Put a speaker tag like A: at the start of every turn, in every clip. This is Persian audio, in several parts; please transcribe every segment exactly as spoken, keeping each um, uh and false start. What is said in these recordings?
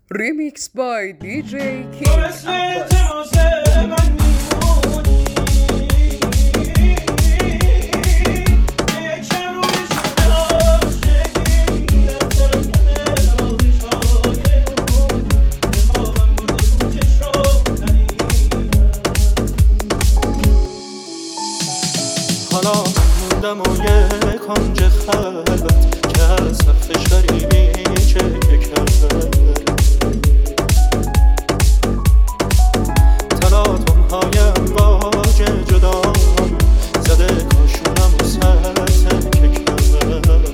A: Remix by دی جی King Abbas.
B: حالا موندم و یه کنج خلوت که از صف شریمی چه کرد تلاطم هایم باج جدام زده کاشونم و سرسم که کرد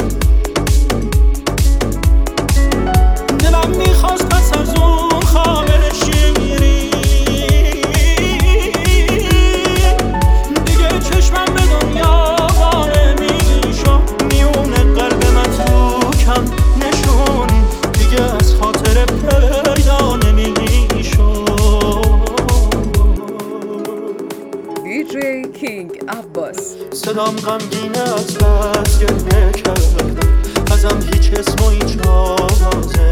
B: دلم میخواست پس از اون خواب شیری چشمم به دنیا واره میشم میونه قلب من تو کم نشون دیگه از خاطر پیدا نمیشم
A: دی جی King Abbas.
B: صدام غمگینه از بس گریه کردم ازم هیچ اسم و هیچ آوازه